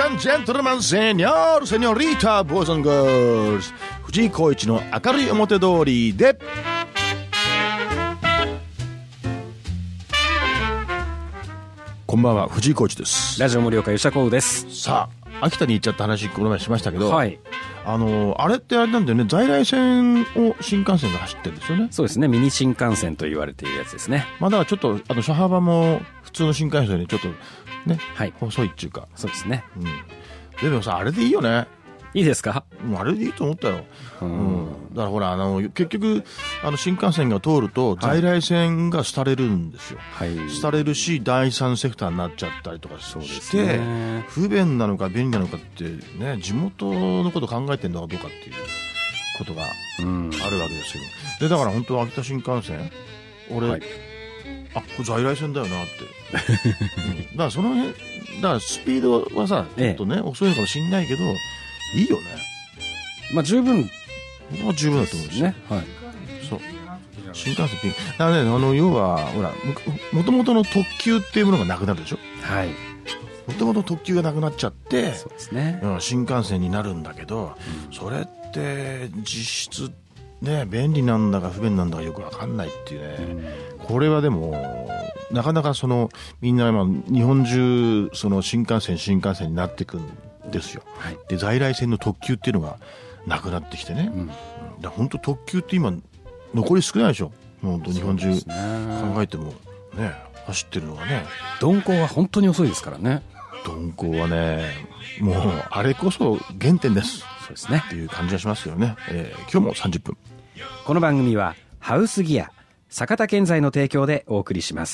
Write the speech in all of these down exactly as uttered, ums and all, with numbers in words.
ンジェントルマンセニョールセニョリータボーイズ&ガールズ、藤井浩一の明るい表通りで。こんばんは、藤井浩一です。 ラジオ盛岡吉田光です。 さあ、秋田に行っちゃった話この前しましたけど、 はい、 あのあれってあれなんだよね、在来線を新幹線が走ってるんですよね。 そうですね、ミニ新幹線と言われているやつですね。 まあだからちょっとあの車幅も普通の新幹線よりちょっとね、はい、細いっていうか。 そうですね、 うん、でもさ、あれでいいよね。 いいですか？ あれでいいと思ったよ。 うん、 うん、だからほら、あの結局あの新幹線が通ると在来線が廃れるんですよ。はい、廃れるし、第三セクターになっちゃったりとかして、ね、不便なのか便利なのかってね、地元のこと考えてるのかどうかっていうことがあるわけですよ。でだから本当は秋田新幹線、俺、はい、あ、これ在来線だよなって、うん、だからその辺だからスピードはさちょっとね、ええ、遅いのかもしんないけどいいよね。 まあ十分、 まあ十分だと思うんですよね。はい。そう。新幹線ピン。だからね、あの要はほら、もともとの特急っていうものがなくなるでしょ。はい。もともと特急がなくなっちゃって、そうですね。新幹線になるんだけど、うん、それって実質ね、便利なんだか不便なんだかよくわかんないっていうね。うん、これはでもなかなかそのみんな今日本中その新幹線新幹線になっていくんですよ。はい、で在来線の特急っていうのがなくなってきてね、うん、だ本当特急って今残り少ないでしょ。本当日本中考えてもね、走ってるのがね。 鈍行は本当に遅いですからね。 鈍行はね、もうあれこそ原点です。 そうですねっていう感じがしますよね。えー、今日もさんじゅっぷん。 この番組はハウスギア坂田建材の提供でお送りします。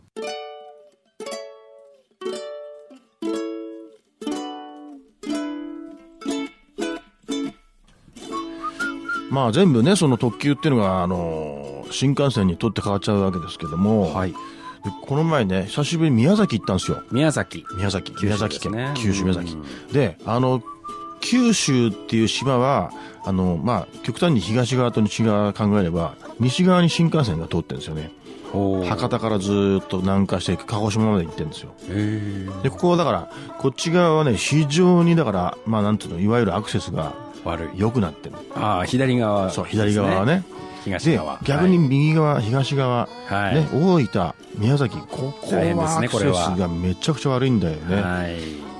まあ全部ね、その特急っていうのがあの新幹線にとって変わっちゃうわけですけども、はい、でこの前ね、久しぶりに宮崎行ったんですよ。 宮崎宮崎宮崎県、九州宮崎で、あの九州っていう島はあのまあ極端に東側と西側考えれば西側に新幹線が通ってるんですよね。博多からずっと南下して鹿児島まで行ってるんですよ。へでここはだからこっち側はね、非常にだからまあなんていうの、いわゆるアクセスが悪い、良くなってる。 ああ、左側、ね、 そう、左側はね、 東側。 で逆に右側、はい、東側、はい、ね、大分、宮崎、ここはアクセスがめちゃくちゃ悪いんだよね。はい、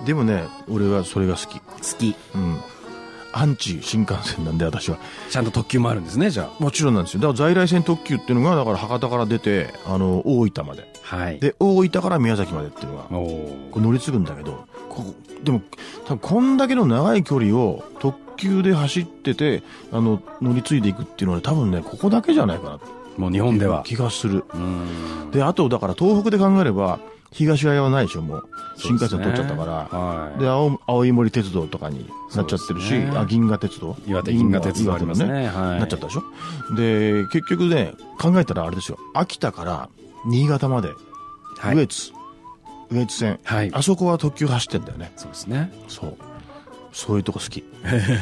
でもね、俺はそれが好き。 好き。うん。 アンチ新幹線なんで私は。 ちゃんと特急もあるんですね、じゃあ。 もちろんなんですよ。だから在来線特急っていうのがだから博多から出てあの大分まで、はい、で大分から宮崎までっていうのがこう乗り継ぐんだけど、ここでも多分こんだけの長い距離を特急で走っててあの乗り継いでいくっていうのは多分ね、ここだけじゃないかな。 もう日本では気がする。うんで、あとだから東北で考えれば東側はないでしょ。もう新幹線通っちゃったから、はい、で 青, 青い森鉄道とかになっちゃってるし、ね、あ銀河鉄道、 岩手銀河鉄道ありますね、 はい、なっちゃったでしょ。で結局ね、考えたらあれですよ、秋田から新潟まで、はい、羽越羽越線、はい、あそこは特急走ってんだよね。 そうですね。 そうそういうとこ好き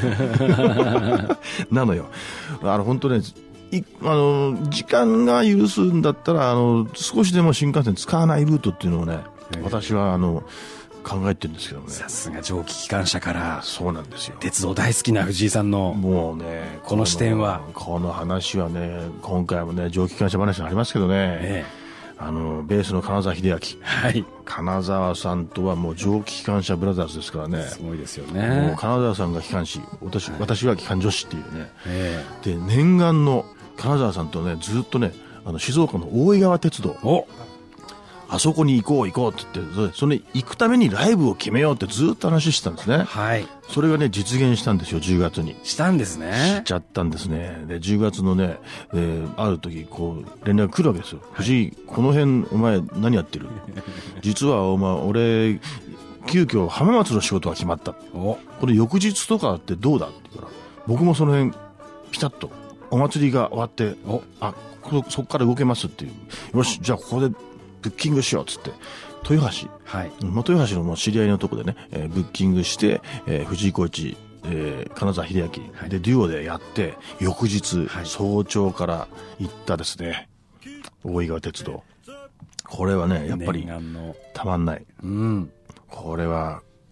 なのよ。あの本当ね、いあの時間が許すんだったらあの少しでも新幹線使わないルートっていうのをね、私はあの考えてるんですけどね。 さすが蒸気機関車から。そうなんですよ。鉄道大好きな藤井さんのもうね、この視点は、 この話はね、今回もね蒸気機関車話がありますけどね、ええ、あのベースの金沢秀明、はい、金沢さんとはもう蒸気機関車ブラザーズですからね。 すごいですよね。 もう金沢さんが機関士、私、はい、私は機関女子っていうね、ええ、で念願の金沢さんとねずっとね、あの静岡の大井川鉄道、おあそこに行こう行こうって言って、それ行くためにライブを決めようってずっと話してたんですね。はい。それがね実現したんですよ。じゅうがつにしたんですね。 しちゃったんですね。でじゅうがつのね、えー、ある時こう連絡来るわけですよ。はい、藤井、この辺お前何やってる実はお前俺急遽浜松の仕事が決まった。おこれ翌日とかってどうだって言うから、僕もその辺ピタッとお祭りが終わって、おあこそこから動けますっていう、よしじゃあここでブッキングしようっつって豊橋、はい、豊橋のもう知り合いのとこでね、えー、ブッキングして、えー、藤井浩一、えー、金沢秀明、はい、でデュオでやって翌日、はい、早朝から行ったですね大井川鉄道。これはねやっぱりたまんない、うん、これは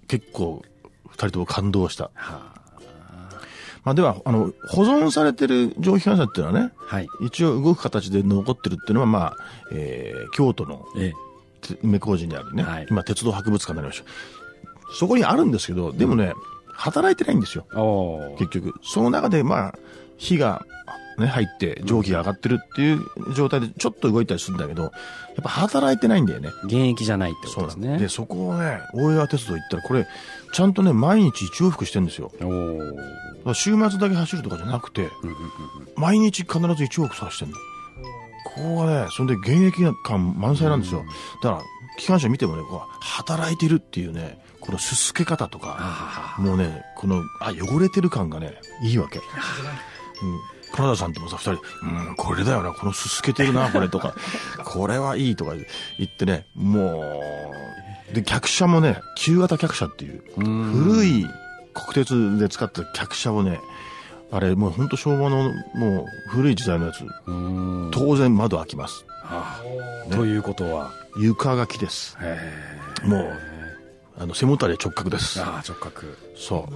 結構ふたりとも感動した。はあ、まあ、ではあの保存されてる蒸気機関車っていうのはね、はい、一応動く形で残ってるっていうのは、まあえー、京都の梅小路にあるね、はい、今鉄道博物館になりました。そこにあるんですけど、でもね、うん、働いてないんですよ結局。その中でまあ火がね、入って蒸気が上がってるっていう状態でちょっと動いたりするんだけど、やっぱ働いてないんだよね。 現役じゃないってことですね。 で、そこをね、大江川鉄道行ったら、これちゃんとね、毎日一往復してるんですよ。お週末だけ走るとかじゃなくて、うんうんうん、毎日必ず一往復させてるの。ここがね、それで現役感満載なんですよ。うん、だから機関車見てもね、こう働いてるっていうね、このすすけ方とか、もうね、このあ汚れてる感がね、いいわけ。うん、金田さんともさ、二人、うん、これだよな、このすすけてるな、これとか、これはいいとか言ってね、もう、で、客車もね、旧型客車っていう、古い国鉄で使った客車をね、あれ、もう本当昭和の、もう古い時代のやつ、当然窓開きます。はあね、ということは床書きです。もう、あの、背もたれ直角です。 ああ、直角。 そう。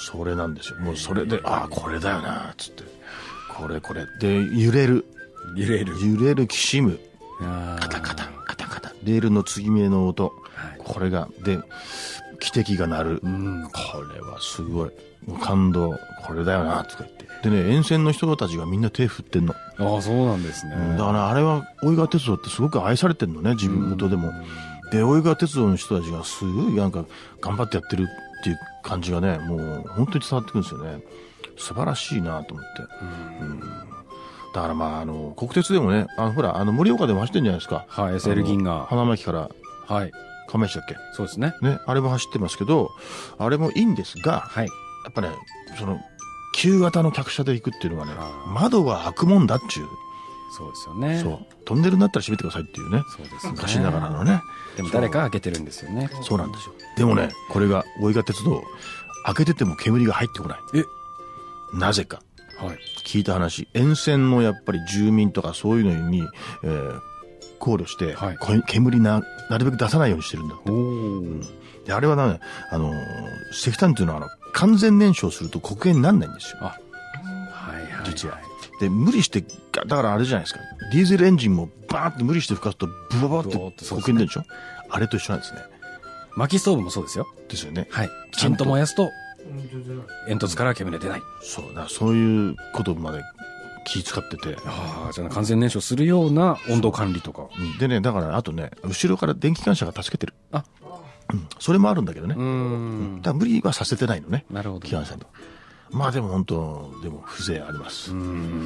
それなんですよ。もうそれで、ああ、これだよな、つって。これこれで揺れる揺れる揺れるきしむカタカタカタカタレールの継ぎ目の音、はい、これがで汽笛が鳴る、うん、これはすごい感動、これだよなとか言ってでね、沿線の人たちがみんな手振ってんの。 ああ、そうなんですね。 うん、だからあれは大井川鉄道ってすごく愛されてるのね、自分元でも。で大井川鉄道の人たちがすごいなんか頑張ってやってるっていう感じがね、もう本当に伝わってくるんですよね。素晴らしいなと思って、うん、だからまああの国鉄でもね、あのほらあの盛岡でも走ってるんじゃないですか。 はい、エスエル 銀河花巻からはい亀石だっけ。 そうですね。 ね、あれも走ってますけど、あれもいいんですが、はい、やっぱねその旧型の客車で行くっていうのはね、窓が開くもんだっちゅう。 そうですよね。 そうトンネルになったら閉めてくださいっていうね。そうですね。昔ながらのね。 でも誰か開けてるんですよね。 そうなんですよ。でもね、これが大井川鉄道開けてても煙が入ってこない。えなぜか、はい、聞いた話、沿線のやっぱり住民とかそういうのに、えー、考慮して、はい、煙ななるべく出さないようにしてるんだって。うん、であれはね、あのー、石炭っていうのはあの完全燃焼すると黒煙にならないんですよ。あ、はいはいはい、実は。で無理してだからあれじゃないですか。ディーゼルエンジンもバーって無理して吹かすとブワバって黒煙出るでしょ。あれと一緒なんですね。 薪ストーブもそうですよ。 ですよね。 はい。ちゃんと燃やすと煙突から煙出ない。 そうだ、そういうことまで気使ってて。 ああ、じゃあ完全燃焼するような温度管理とか。 でね、だからあとね、後ろから電気機関車が助けてる。あ、うん、それもあるんだけどね。うん。だから無理はさせてないのね。なるほど。機関車に。まあでも本当でも風情あります。うん。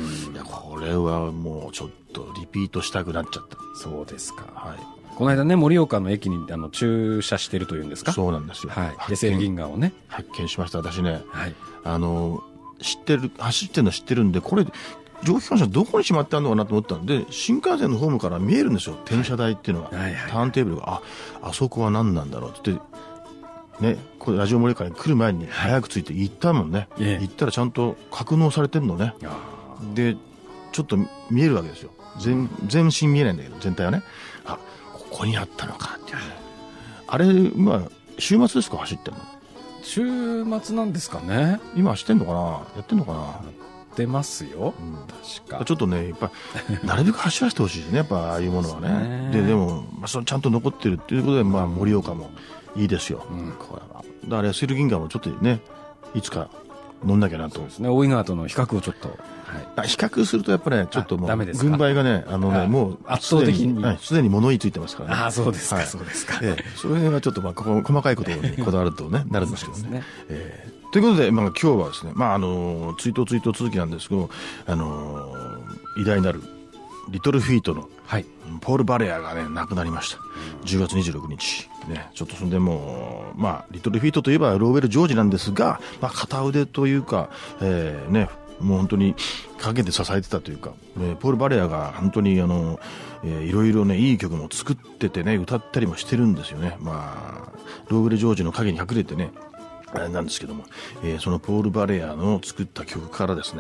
いやこれはもうちょっとリピートしたくなっちゃった。 そうですか。はい。この間ね、盛岡の駅にあの駐車してるというんですか。 そうなんですよ。 はい。エスエル 銀河をね発見しました。私ね、はい、あの知ってる走ってるの知ってるんで、これ蒸気機関車どこにしまってあるのかなと思ったんで、新幹線のホームから見えるんですよ。転車台っていうのは、はいはいはい、ターンテーブルがああそこは何なんだろうってね、これラジオ盛岡に来る前に早く着いて行ったもんね。はい、行ったらちゃんと格納されてるのね。でちょっと見えるわけですよ。全全身見えないんだけど全体はね。あ、ここにあったのかっていうね。あれ、まあ週末ですか走ってんの。 週末なんですかね。 今走ってんのかな、やってんのかな。やってますよ、うん、確か。 ちょっとねやっぱなるべく走らせてほしいですね、やっぱああいうものはね。で, でも、まあ、そのちゃんと残ってるっていうことで、まあ盛岡もいいですよ、うん、これは。だからエスエル銀河もちょっとねいつか乗んなきゃなと。そうですね、大井川との比較をちょっと、 はい、比較するとやっぱりねちょっともう軍配がねあのねもう圧倒的にすでに物言いついてますからね。 ああ、そうですか、はい、そうですか、 ええ、その辺はちょっとまあ細かいことにこだわるとねなるんですけどね。えー、ということで、まあ、今日はですね、まああの追悼追悼続きなんですけど、あのー、偉大なるリトルフィートの、はい、ポール・バレアがね亡くなりました。じゅうがつにじゅうろくにちね、ちょっとそんでもう、まあ、リトルフィートといえばローウェル・ジョージなんですが、まあ、片腕というか、えー、ね、もう本当に陰で支えてたというか、ね、ポール・バレアが本当にあの、えー、いろいろねいい曲も作っててね歌ったりもしてるんですよね。まあローウェル・ジョージの陰に隠れてねなんですけども、えー、そのポール・バレアの作った曲からですね、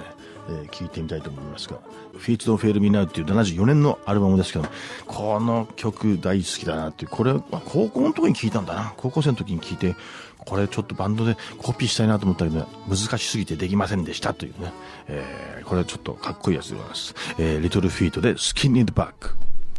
えー、聞いてみたいと思いますが、フィーツドンフェールミーナウっていうななじゅうよねんのアルバムですけど、この曲大好きだなっていう、これは高校の時に聞いたんだな。高校生の時に聞いて、これちょっとバンドでコピーしたいなと思ったけど、難しすぎてできませんでしたというね、えー、これちょっとかっこいいやつでございます。えー、リトルフィートでスキン・イン・バック。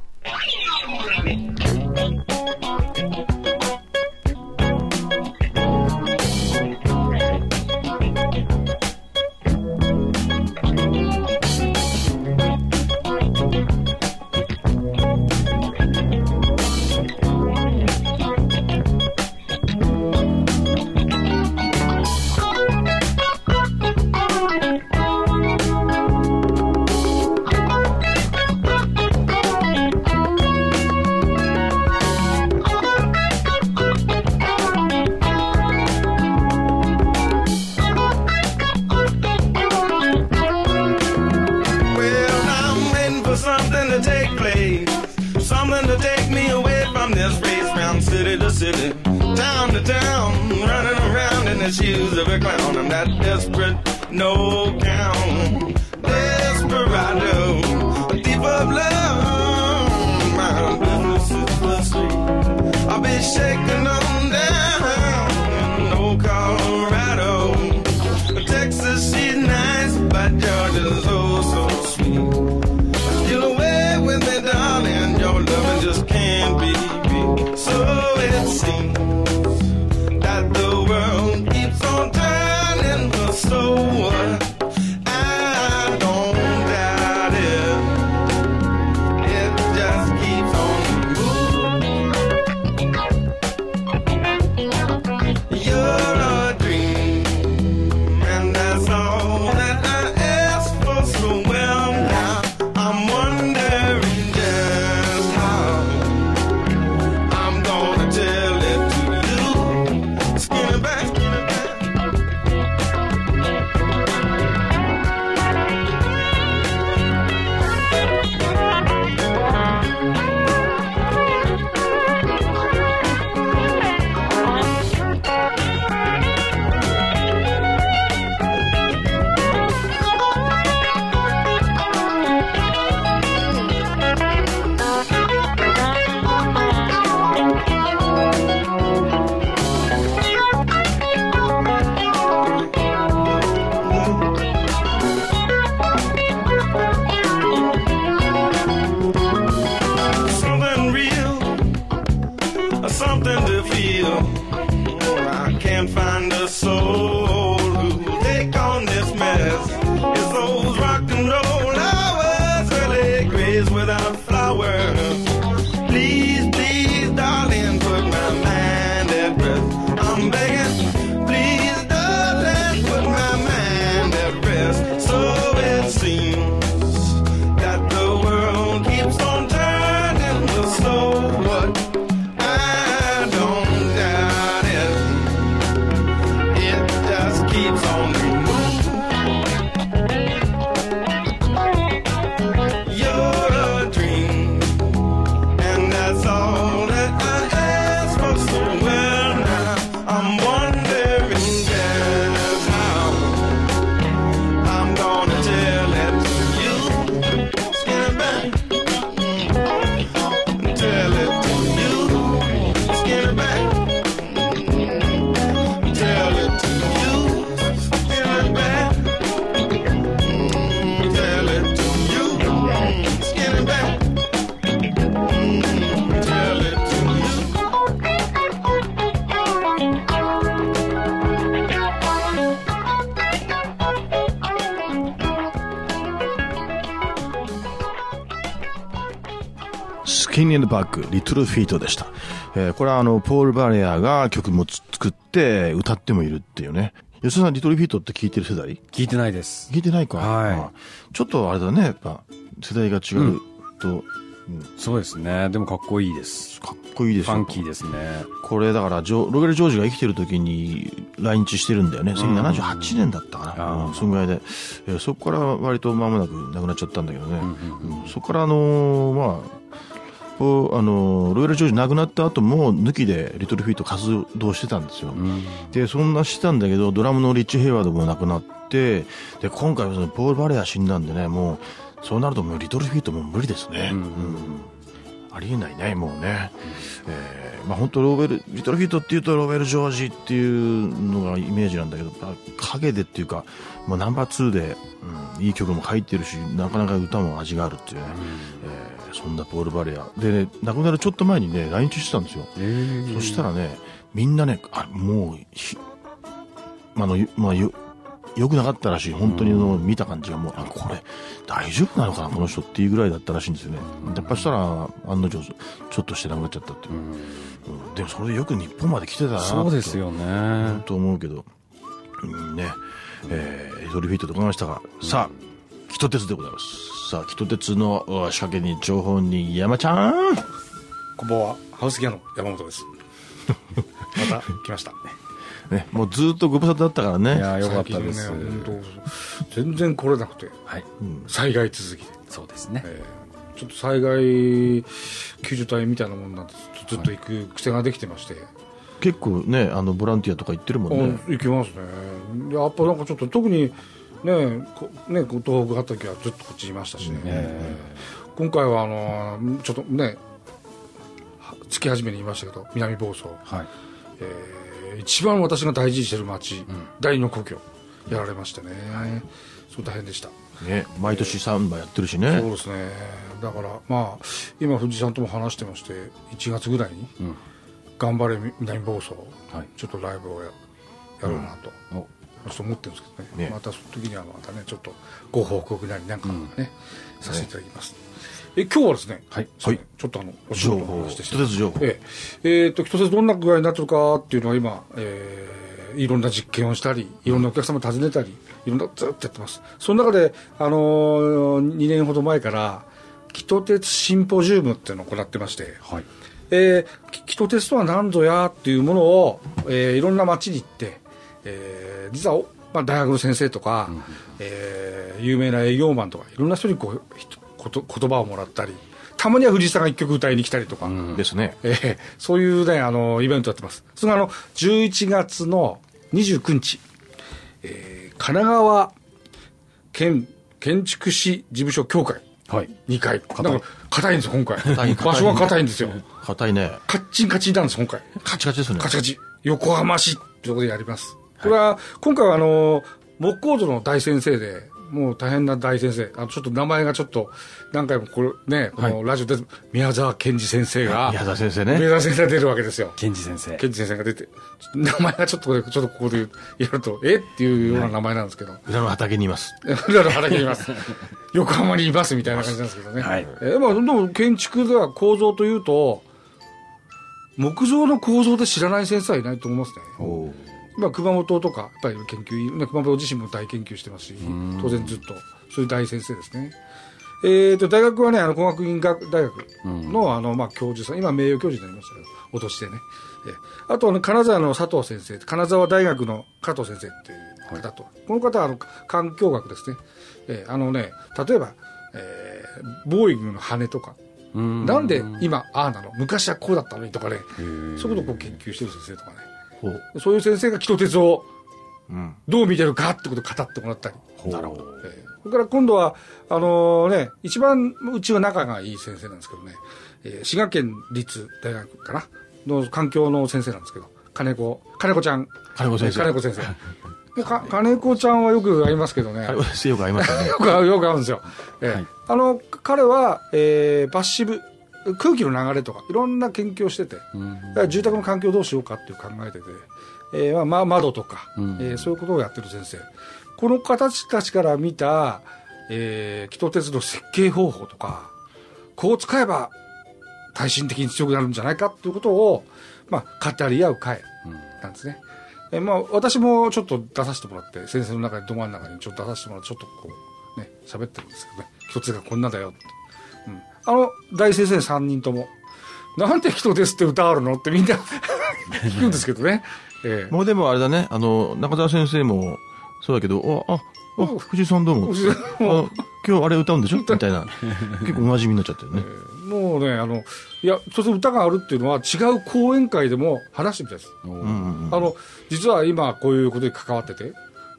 Shoes of a clown, I'm that desperate, no count, desperado, a thief of love. My business is the street. I'll be shaking on down, no Colorado, Texas. She's nice, but Georgia's oh so sweet. Steal away with me, darling. Your loving just can't be beat. So it seems that the world keeps on turning, but so what? I don't doubt it. It just keeps on moving. You're a dream, and that's all that I ask for. So well now, I'm wondering just how I'm gonna tell it to you. Skinny back, skinny back. Something real, something to feel. I can't find a soul who'll take on this mess. It's those rock and roll hours, early graves without flowers. Please, please, darling, put my mind at rest. I'm begging, please, darling, put my mind at rest. So it seems that the world keeps on turning, but so what? I don't doubt it. It just keeps on moving. You're a dream, and that's all that I ask for. So well now, I'm wondering just how I'm gonna tell it to you. Skinny back, tell it to you. Skinny back, tell it to you. Skinny back, tell it to you. Skinny back, tell it to you. スキン・イン・バック、リトル・フィートでした。えー、これはあの、ポール・バレアが曲も作って歌ってもいるっていうね。吉田さん、リトル・フィートって聞いてる世代？ 聞いてないです。 聞いてないか。 はいああちょっとあれだね、やっぱ、世代が違うと、うんそうですね。でもかっこいいです。 かっこいいでしょ。 ファンキーですね。 これだからジョ、ロベル・ジョージが生きてる時に来日してるんだよね。せんきゅうひゃくななじゅうはちねんだったかな。うん、そんぐらいで。えー、そこから割と間もなく亡くなっちゃったんだけどね。うんうんうん、そこからあのー、まあ、こうあのロイヤル・ジョージ亡くなった後も抜きでリトル・フィート活動してたんですよ、うん、でそんなしてたんだけどドラムのリッチ・ヘイワードも亡くなって、で今回そのポール・バレア死んだんでね、もうそうなるともうリトルフィートも無理ですね、うんうん、ありえないねもうね、うんえーまあ、本当ローベルリトルフィートっていうとローベル・ジョージっていうのがイメージなんだけど、影でっていうか、まあ、ナンバーツーで、うん、いい曲も入ってるし、なかなか歌も味があるっていうね、うんえー、そんなポール・バレアで、ね、亡くなるちょっと前にね来日してたんですよ、えー、そしたらねみんなねあもうひ、まあのまあ、よよくなかったらしい。本当にの見た感じがもう、あ、これ大丈夫なのかなこの人っていうぐらいだったらしいんですよね。やっぱしたら案の定ちょっとして亡くなっちゃったっていう、うん、でもそれでよく日本まで来てたなとそうですよね本当思うけど、うんねえー、リトルフィートでございましたが、うん、さあキト鉄でございます。さあキト鉄の仕掛けに情報に山ちゃん、 こんばんは。ハウスギアの山本ですまた来ましたね、もうずっとご無沙汰だったからね。 いやよかったです、ね、 本当全然来れなくて、はいうん、災害続きで。 そうですね、えー、ちょっと災害救助隊みたいなもんなんでずっと行く癖ができてまして、はい、 結構ねあのボランティアとか行ってるもんね。 行きますね。やっぱなんかちょっと特にねね東北畑はずっとこっちにいましたしね、えー、今回はあのちょっとね月初めに言いましたけど南房総、はいえー一番私が大事にしてる町、うん、第二の故郷やられましてね、はい、すごい大変でした、 ね、毎年サンバやってるしね、 えー、そうですね。だからまあ今藤井さんとも話してまして、いちがつぐらいに、うん、頑張れ南房総、はい、ちょっとライブを や, やろうなと、うん、ちょっと思ってるんですけど ね, ねまたその時にはまたねちょっとご報告なりなんかね、うん、させていただきます、ね。え今日はですね、はいはい、ちょっとあのお仕事の話でして、 一つ情報、 えー、えー、と一つどんな具合になってるかっていうのは今、えー、いろんな実験をしたり、いろんなお客様を訪ねたり、いろんなずっとやってます。その中で、あのー、にねんほど前からキト鉄シンポジウムっていうのを行ってまして、はいえー、キト鉄とは何ぞやっていうものを、えー、いろんな町に行って、えー、実は、まあ、大学の先生とか、うんえー、有名な営業マンとかいろんな人にこう言葉をもらったり、たまには藤井さんが一曲歌いに来たりとか、うん、ですね、えー、そういうねあのイベントやってます。それがあのじゅういちがつのにじゅうくにち、えー、神奈川県建築士事務所協会、はい、にかいだから硬いんですよ今回。場所が硬いんですよ。 硬いね。 カッチンカチンなんです今回。 カチカチですね。 カチカチ。横浜市ってところでやります。これは、はい、今回はあの木工所の大先生でもう大変な大先生、あのちょっと名前がちょっと何回もこれね、このラジオで宮沢賢治先生が、 宮沢先生ね、 宮沢先生が出るわけですよ。 賢治先生賢治先生が出て、名前がちょっとちょっとここでやるとえっていうような名前なんですけど、はい、 裏の畑にいます裏の畑にいます横浜にいますみたいな感じなんですけどね、はい、えー、まあでも建築では構造というと木造の構造で知らない先生はいないと思いますね。おまあ、熊本とかやっぱり研究、熊本自身も大研究してますし、当然ずっとそういう大先生ですね。えー、と大学はねあの工学院大学の、あの、まあ、教授さん、今名誉教授になりましたけど落としてね、えあとあの金沢の佐藤先生、金沢大学の加藤先生っていう方と、はい、この方はあの環境学ですね。えー、あのね例えば、えー、ボーイングの羽とかんなんで今ああなの昔はこうだったのにとかね、そういうことをこう研究してる先生とかね、そういう先生がキト鉄をどう見てるかってことを語ってもらったり、うん、なるほど、えー、それから今度はあのー、ね一番うちは仲がいい先生なんですけどね、えー、滋賀県立大学かなの環境の先生なんですけど、金子金子ちゃん金子先生金子先生か金子ちゃんはよく会いますけどね。 金子先生よく会いますねよく会うよく会うんですよ、えーはい、あの彼は、えー、パッシブ空気の流れとかいろんな研究をしてて、うん、だから住宅の環境をどうしようかっていう考えてて、えーまあ、窓とか、うんえー、そういうことをやってる先生、この方たちから見た、えー、キト鉄の設計方法とかこう使えば耐震的に強くなるんじゃないかっていうことを、まあ、語り合う会なんですね、うんえーまあ、私もちょっと出させてもらって先生の中にど真ん中にちょっと出させてもらってちょっとこうね喋ってるんですけどね、キト鉄がこんなだよって、うんあの大先生さんにんともなんでキト鉄って歌あるのってみんな聞くんですけどね、 ええ、もうでもあれだね、あの中澤先生もそうだけど、あああ藤井さんどうもあ今日あれ歌うんでしょみたいな結構おなじみになっちゃってるね、 えー、もうねあのいや一つ歌があるっていうのは違う講演会でも話してみたいです、うんうんうん、あの実は今こういうことに関わってて、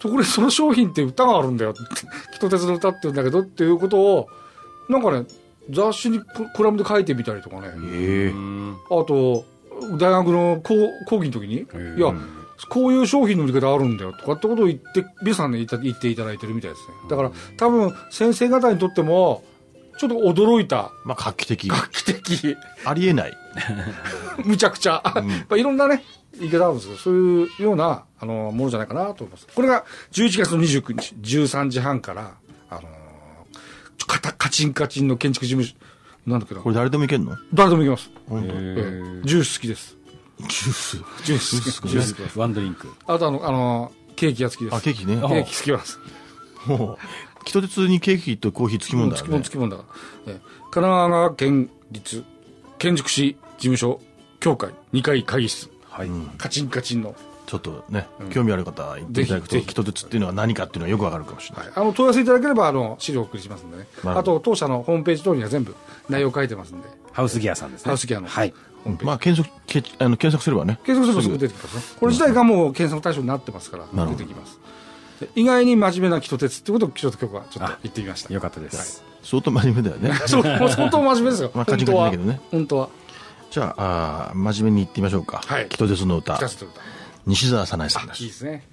ところでその商品って歌があるんだよってキト鉄の歌って言うんだけどっていうことをなんかね雑誌にコラムで書いてみたりとかね、 えー、 あと大学の講講義の時に、いやこういう商品の売り方あるんだよとかってことを言って皆さんね言っていただいてるみたいですね。だから多分先生方にとってもちょっと驚いた、 まあ画期的画期的ありえないむちゃくちゃ、うん、まあいろんなね言い方あるんですけど、そういうようなあのものじゃないかなと思います。これがじゅういちがつのにじゅうくにちじゅうさんじはんからあのカタカチンカチンの建築事務所なんだけど、 これ誰でもいけんの？ 誰でもいけます。 本当。えー、ジュース好きです。 ジュースジュース好きです。 ワンドリンク。 あとあのあのケーキが好きです。 あ、ケーキね。 ケーキ好きなんです。 もうキト鉄にケーキとコーヒーつきもんだからね。 つきもんだから。えー、神奈川県立建築士事務所協会にかい会議室。はい。カチンカチンの。 ちょっとね、うん、興味ある方行っていただくと、キト鉄っていうのは何かっていうのはよくわかるかもしれない。 はい、あの問い合わせいただければあの資料をお送りしますんでね。あと当社のホームページ等には全部内容書いてますんで。 ハウスギアさんですね。 ハウスギアの。 はい。 まあ検索けあの検索すればね。 検索すればすぐ出てきますね。これ自体がもう検索対象になってますから出てきます。意外に真面目なキト鉄ってことをキト鉄局はちょっと言ってみました。 よかったです。 はい、相当真面目だよね。 そう、相当真面目ですよ。 まあカチンカチンだけどね。 本当は。 じゃあ、あ真面目に言ってみましょうか。はい。キト鉄の歌。西澤早苗さんです。 いいですね。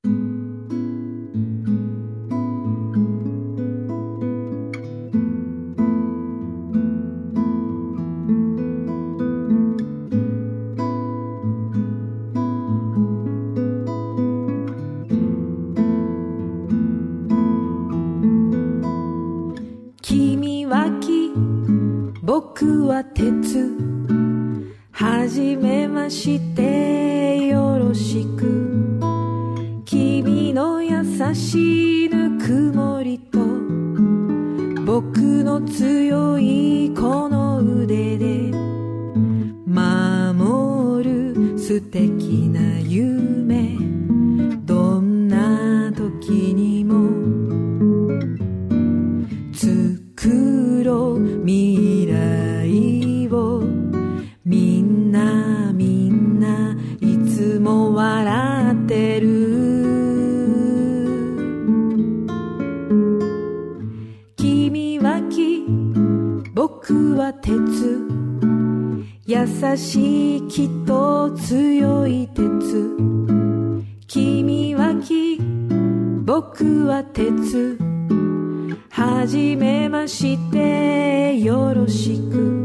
君は木、僕は鉄。はじめましてよろしく。君の優しいぬくもりと僕の強いこの腕で守る素敵な夢。どんな時にも作ろう未来を。みんなみんないつも笑ってる。君は木、僕は鉄。優しい木と強い鉄。君は木、僕は鉄。はじめましてよろしく。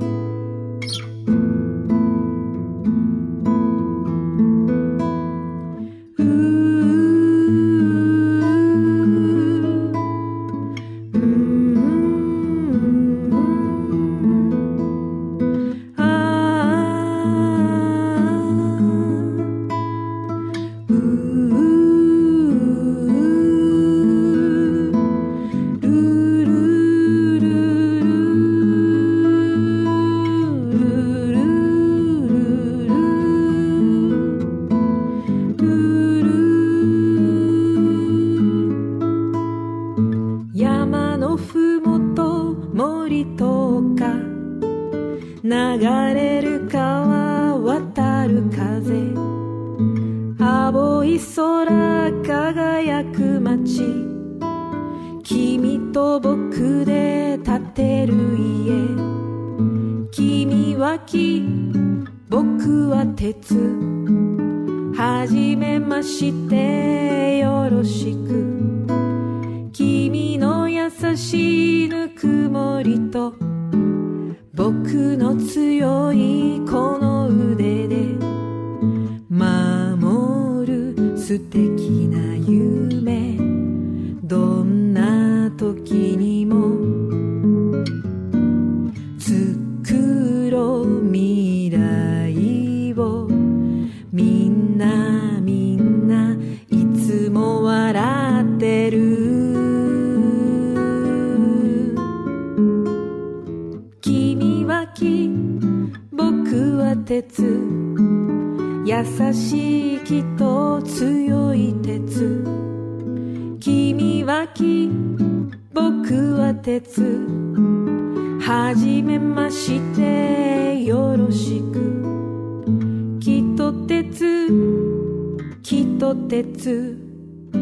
優しい木と強い鉄。君は木、僕は鉄。はじめましてよろしく。木と鉄、木と鉄。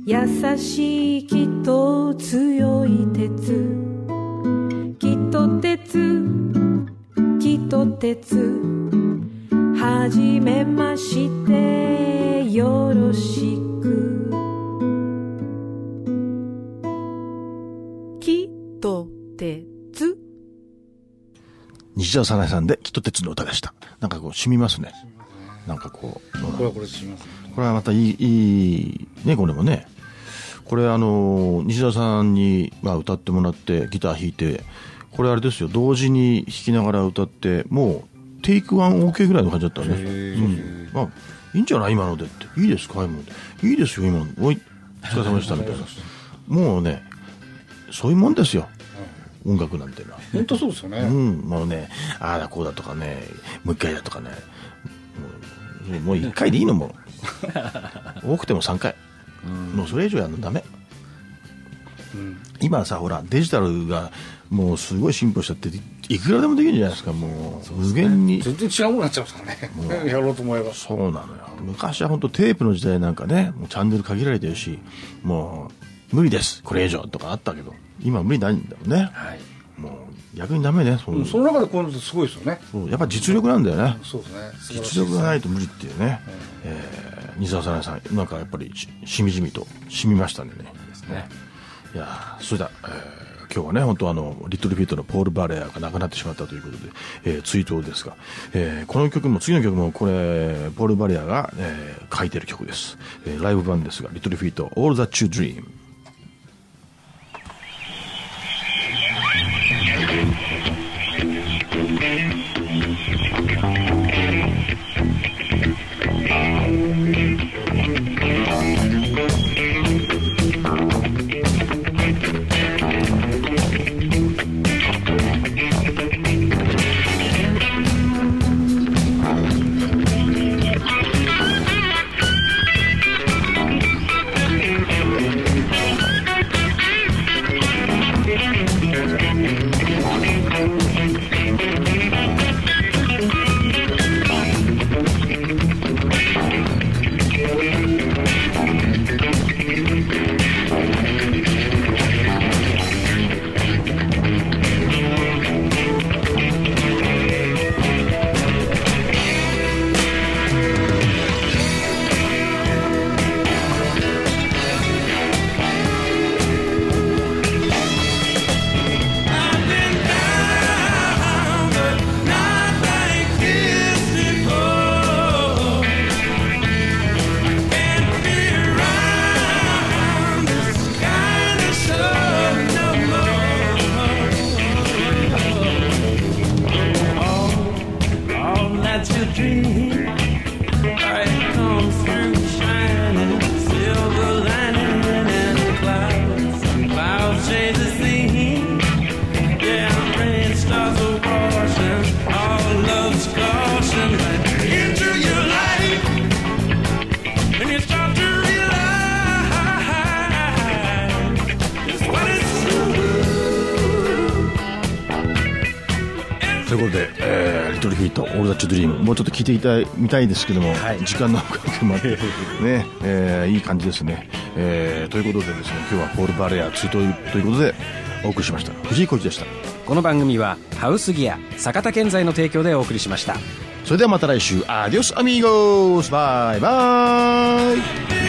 優しいきっと強い鉄きっと鉄きっと鉄はじめましてよろしくきっと鉄西澤早苗さんできっと鉄の歌でした。なんかこう染みますね。なんかこう、 これはこれ染みますね。 これはまたいい、いいね、これもね。これあの西澤さんに、まあ、歌ってもらってギター弾いて、これあれですよ、同時に弾きながら歌って、もうテイクワン OK ぐらいの感じだったね。うん、まあいいんじゃない今のでって、いいですか今ので、いいですよ今の、おいお疲れ様でしたみたいな。もうね、そういうもんですよ。音楽なんていうのは本当そうですよね。 うん、もうね、ああだこうだとかね、もう一回だとかね、もうもう一回でいいのも多くてもさんかい、うん、もうそれ以上やるのダメ、うん、今さほらデジタルがもうすごい進歩しちゃっていくらでもできるじゃないですか。もう無限に、 ね、全然違うものになっちゃうからねやろうと思えば。 そうなのよ。昔は本当テープの時代なんかね、もうチャンネル限られてるし、もう無理ですこれ以上とかあったけど、今は無理ないんだよね、はい、もう逆にダメね。その, その中でこういうのってすごいですよね。 そうやっぱ実力なんだよね、 うん、そうですね。 実力がないと無理っていうね、うん、えー、西澤早苗さんなんかやっぱりしみじみとしみましたね。ですね。いやそれだ、えー、今日はね本当あのリトルフィートのポール・バレアが亡くなってしまったということで、えー、追悼ですが、えー、この曲も次の曲もこれポール・バレアが、えー、書いてる曲です、えー、ライブ版ですが、リトルフィート All That You Dream。ということで、えー、リトルフィートオールダッチドリームもうちょっと聞いていたみたいですけども、はい、時間の関係もあってね、えー、いい感じですね、えー、ということでですね、今日はポール・バレア追悼ということでお送りしました。藤井浩二でした。 この番組はハウスギア坂田建材の提供でお送りしました。 それではまた来週、アディオスアミーゴス、バイバイ。